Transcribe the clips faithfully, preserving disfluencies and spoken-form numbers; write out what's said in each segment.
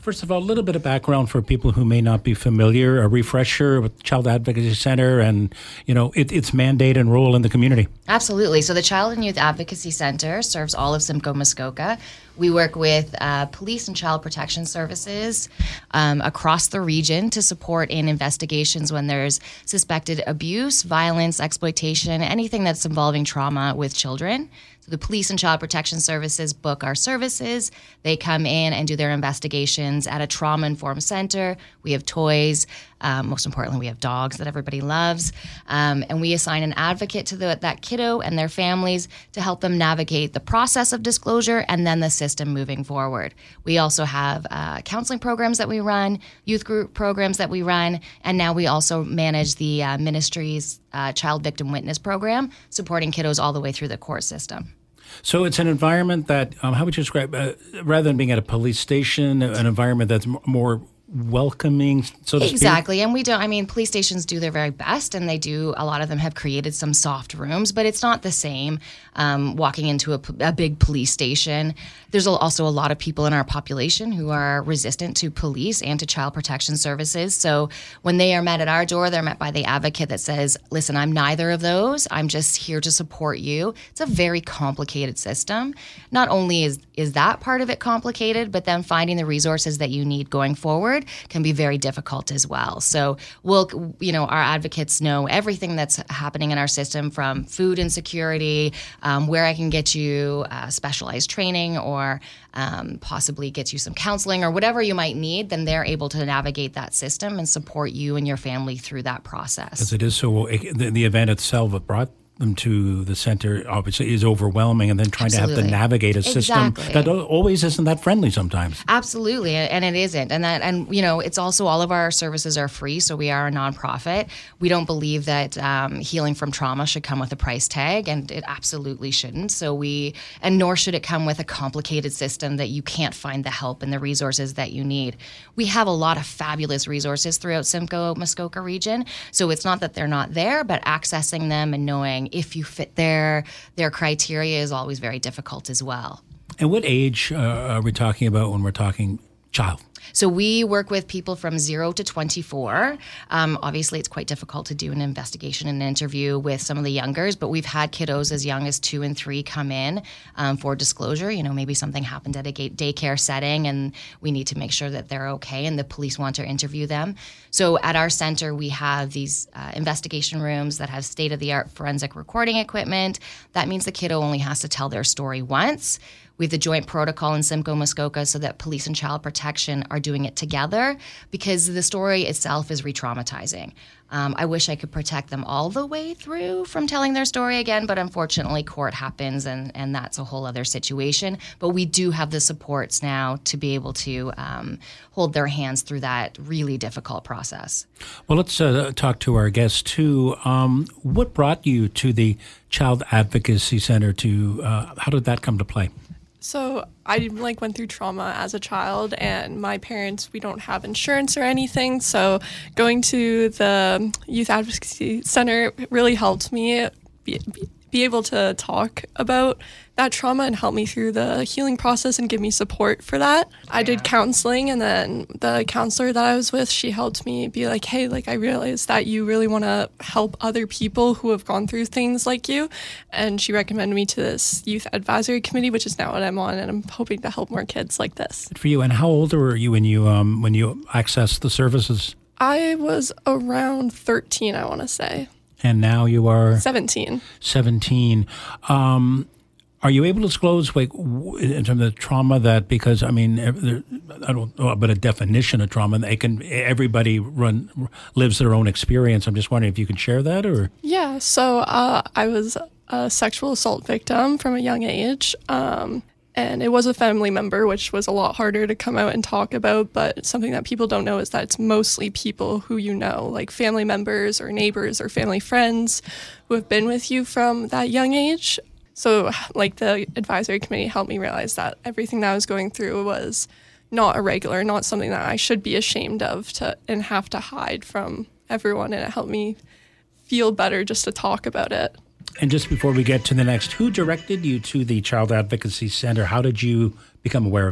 First of all, a little bit of background for people who may not be familiar, a refresher with Child Advocacy Center and, you know, it, its mandate and role in the community. Absolutely. So the Child and Youth Advocacy Center serves all of Simcoe Muskoka. We work with uh, police and child protection services um, across the region to support in investigations when there's suspected abuse, violence, exploitation, anything that's involving trauma with children. So the police and child protection services book our services. They come in and do their investigations at a trauma-informed center. We have toys. Um, most importantly, we have dogs that everybody loves. Um, and we assign an advocate to the, that kiddo and their families to help them navigate the process of disclosure and then the system moving forward. We also have uh, counseling programs that we run, youth group programs that we run, and now we also manage the uh, ministry's uh, Child Victim Witness program, supporting kiddos all the way through the court system. So it's an environment that, um, how would you describe, uh, rather than being at a police station, an environment that's m- more welcoming, so to speak? Exactly. And we don't, I mean, police stations do their very best, and they do, a lot of them have created some soft rooms, but it's not the same um, walking into a, a big police station. There's also a lot of people in our population who are resistant to police and to child protection services. So when they are met at our door, they're met by the advocate that says, listen, I'm neither of those. I'm just here to support you. It's a very complicated system. Not only is, is that part of it complicated, but then finding the resources that you need going forward can be very difficult as well. So we'll, you know, our advocates know everything that's happening in our system, from food insecurity, um, where I can get you uh, specialized training, or um, possibly get you some counseling, or whatever you might need. Then they're able to navigate that system and support you and your family through that process. As it is so, the, the event itself brought them to the center obviously is overwhelming, and then trying Absolutely. to have to navigate a system Exactly. that always isn't that friendly sometimes. Absolutely, and it isn't. And that, and you know, it's also, all of our services are free, so we are a nonprofit. We don't believe that um, healing from trauma should come with a price tag, and it absolutely shouldn't. So we, and nor should it come with a complicated system that you can't find the help and the resources that you need. We have a lot of fabulous resources throughout Simcoe Muskoka region, so it's not that they're not there, but accessing them and knowing if you fit their their criteria is always very difficult as well. And what age uh, are we talking about when we're talking child? So we work with people from zero to twenty-four. Um, obviously, it's quite difficult to do an investigation and an interview with some of the youngers, but we've had kiddos as young as two and three come in um, for disclosure. You know, maybe something happened at a daycare setting, and we need to make sure that they're okay, and the police want to interview them. So at our center, we have these uh, investigation rooms that have state-of-the-art forensic recording equipment. That means the kiddo only has to tell their story once. We have the joint protocol in Simcoe Muskoka so that police and child protection are doing it together, because the story itself is re-traumatizing. Um, I wish I could protect them all the way through from telling their story again, but unfortunately court happens, and, and that's a whole other situation. But we do have the supports now to be able to um, hold their hands through that really difficult process. Well, let's uh, talk to our guest too. Um, what brought you to the Child Advocacy Center? To uh, how did that come to play? So I like went through trauma as a child, and my parents, we don't have insurance or anything. So going to the Youth Advocacy Center really helped me be, be, be able to talk about that trauma and help me through the healing process and give me support for that. I did counseling, and then the counselor that I was with, she helped me be like, hey, like I realized that you really want to help other people who have gone through things like you. And she recommended me to this youth advisory committee, which is now what I'm on, and I'm hoping to help more kids like this. Good for you. And how old were you when you um, when you accessed the services? I was around thirteen, I want to say. And now you are? seventeen. seventeen. Um, Are you able to disclose, like, in terms of the trauma that, because, I mean, I don't know about a definition of trauma. They can, everybody run lives their own experience. I'm just wondering if you can share that, or? Yeah, so uh, I was a sexual assault victim from a young age, um, and it was a family member, which was a lot harder to come out and talk about, but something that people don't know is that it's mostly people who you know, like family members or neighbors or family friends who have been with you from that young age. So, like, the advisory committee helped me realize that everything that I was going through was not irregular, not something that I should be ashamed of to and have to hide from everyone, and it helped me feel better just to talk about it. And just before we get to the next, who directed you to the Child Advocacy Center? How did you become aware of it?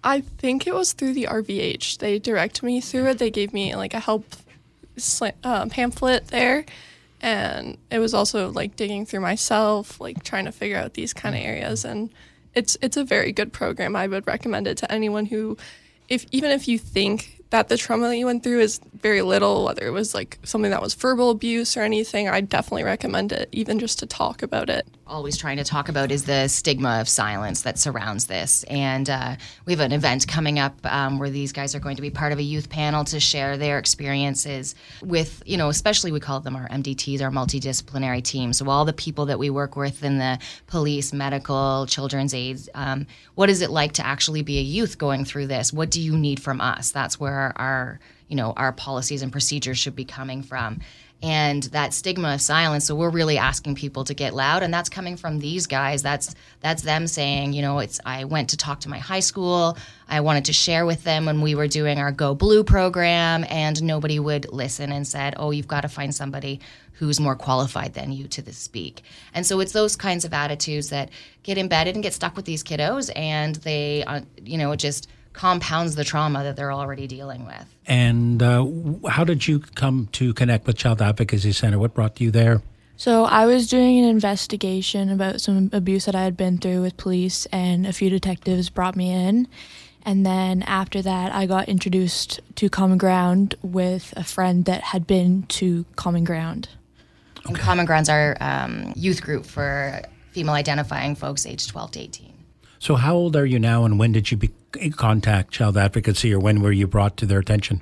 I think it was through the R V H. They directed me through it. They gave me like a help sli- uh, pamphlet there. And it was also like digging through myself, like trying to figure out these kind of areas. And it's it's a very good program. I would recommend it to anyone who, if even if you think that the trauma that you went through is very little, whether it was like something that was verbal abuse or anything, I definitely recommend it, even just to talk about it. Always trying to talk about is the stigma of silence that surrounds this. And uh, we have an event coming up um, where these guys are going to be part of a youth panel to share their experiences with, you know, especially we call them our M D Ts, our multidisciplinary team. So all the people that we work with in the police, medical, children's aids, um, what is it like to actually be a youth going through this? What do you need from us? That's where our, you know, our policies and procedures should be coming from. And that stigma of silence, so we're really asking people to get loud, and that's coming from these guys. That's that's them saying, you know, it's I went to talk to my high school. I wanted to share with them when we were doing our Go Blue program, and nobody would listen and said, oh, you've got to find somebody who's more qualified than you to speak. And so it's those kinds of attitudes that get embedded and get stuck with these kiddos, and they, uh, you know, it just compounds the trauma that they're already dealing with. And uh, how did you come to connect with Child Advocacy Center? What brought you there? So I was doing an investigation about some abuse that I had been through with police, and a few detectives brought me in. And then after that, I got introduced to Common Ground with a friend that had been to Common Ground. Okay. And Common Ground's our um, youth group for female identifying folks aged twelve to eighteen. So how old are you now, and when did you be- contact Child Advocacy, or when were you brought to their attention?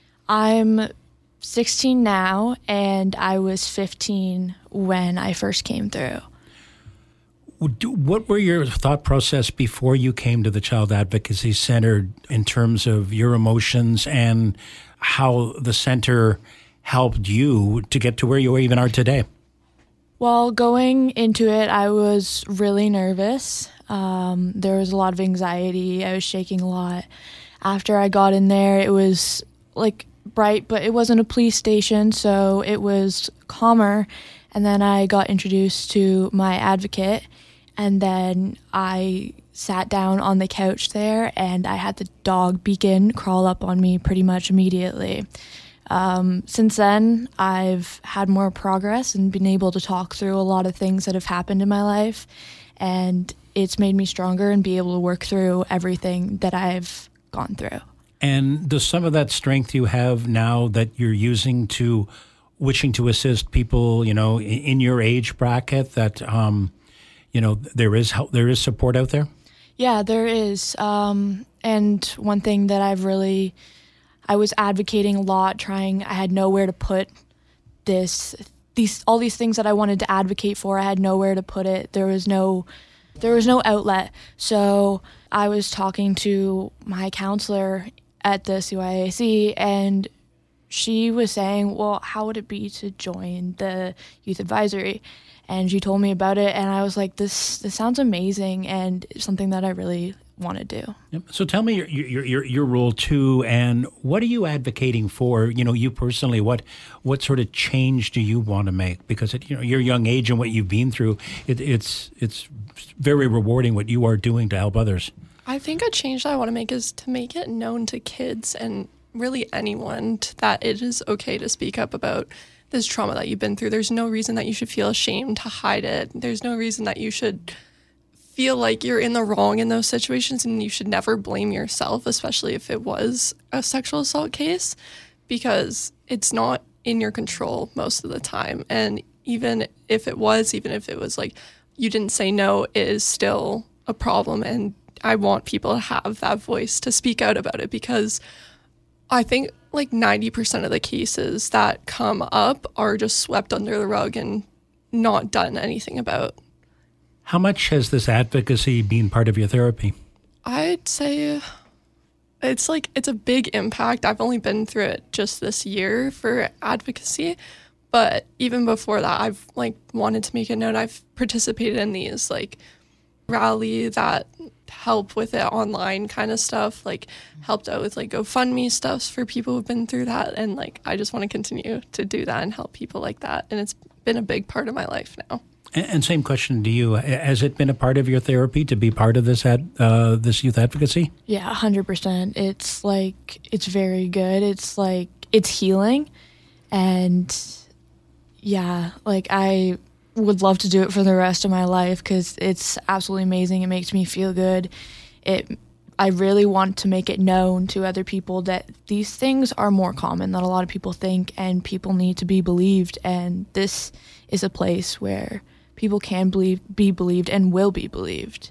I'm sixteen now, and I was fifteen when I first came through. What were your thought process before you came to the Child Advocacy Center in terms of your emotions and how the center helped you to get to where you even are today? Well, going into it, I was really nervous. Um, there was a lot of anxiety. I was shaking a lot. After I got in there, it was like bright, but it wasn't a police station, so it was calmer. And then I got introduced to my advocate, and then I sat down on the couch there, and I had the dog Beacon crawl up on me pretty much immediately. Um, since then, I've had more progress and been able to talk through a lot of things that have happened in my life, and it's made me stronger and be able to work through everything that I've gone through. And does some of that strength you have now that you're using to wishing to assist people, you know, in your age bracket, that, um, you know, there is help, there is support out there? Yeah, there is. Um, and one thing that I've really, I was advocating a lot, trying, I had nowhere to put this, these, all these things that I wanted to advocate for, I had nowhere to put it. There was no, there was no outlet. So I was talking to my counselor at the C Y A C, and she was saying, well, how would it be to join the youth advisory? And she told me about it, and I was like, this this sounds amazing, and it's something that I really want to do. Yep. So tell me your, your your your role too, and what are you advocating for? You know, you personally, what what sort of change do you want to make? Because at you know your young age and what you've been through, it, it's it's very rewarding what you are doing to help others. I think a change that I want to make is to make it known to kids and really anyone that it is okay to speak up about this trauma that you've been through. There's no reason that you should feel ashamed to hide it. There's no reason that you should feel like you're in the wrong in those situations, and you should never blame yourself, especially if it was a sexual assault case, because it's not in your control most of the time. And even if it was, even if it was like you didn't say no, it is still a problem. And I want people to have that voice to speak out about it, because I think like ninety percent of the cases that come up are just swept under the rug and not done anything about. How much has this advocacy been part of your therapy? I'd say it's like, it's a big impact. I've only been through it just this year for advocacy, but even before that, I've like wanted to make it known. I've participated in these like rally that help with it online kind of stuff, like helped out with like GoFundMe stuff for people who've been through that. And like, I just want to continue to do that and help people like that. And it's been a big part of my life now. And, and same question to you. Has it been a part of your therapy to be part of this ad, uh, this youth advocacy? Yeah, one hundred percent. It's like, it's very good. It's like, it's healing. And yeah, like I would love to do it for the rest of my life because it's absolutely amazing. It makes me feel good. It, I really want to make it known to other people that these things are more common than a lot of people think, and people need to be believed. And this is a place where people can believe, be believed and will be believed.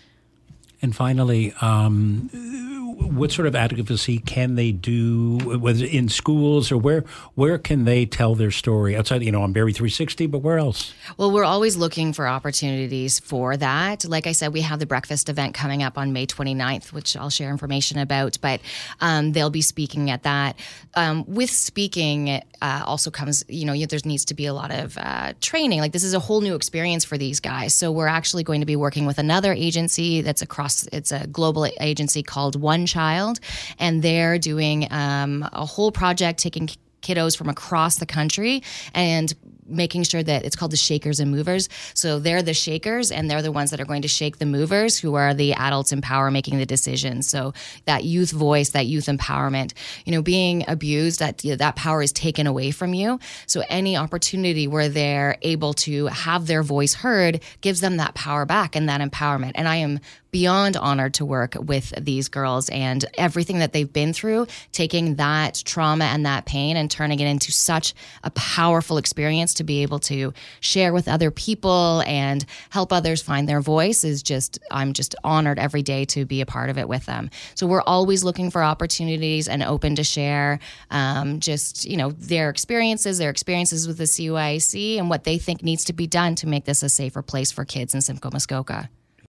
And finally, um, what sort of advocacy can they do, whether in schools or where where can they tell their story? Outside, you know, on Barrie three sixty, but where else? Well, we're always looking for opportunities for that. Like I said, we have the breakfast event coming up on May twenty-ninth, which I'll share information about, but um, they'll be speaking at that. Um, with speaking uh, also comes, you know, there needs to be a lot of uh, training. Like this is a whole new experience for these guys. So we're actually going to be working with another agency that's across, it's a global agency called One Child, and they're doing um, a whole project taking kiddos from across the country and making sure that it's called the Shakers and Movers. So they're the shakers and they're the ones that are going to shake the movers, who are the adults in power making the decisions. So that youth voice, that youth empowerment, you know, being abused, that you know, that power is taken away from you. So any opportunity where they're able to have their voice heard gives them that power back and that empowerment. And I am beyond honored to work with these girls and everything that they've been through, taking that trauma and that pain and turning it into such a powerful experience to be able to share with other people and help others find their voice is just, I'm just honored every day to be a part of it with them. So we're always looking for opportunities and open to share um, just, you know, their experiences, their experiences with the C Y I C and what they think needs to be done to make this a safer place for kids in Simcoe Muskoka.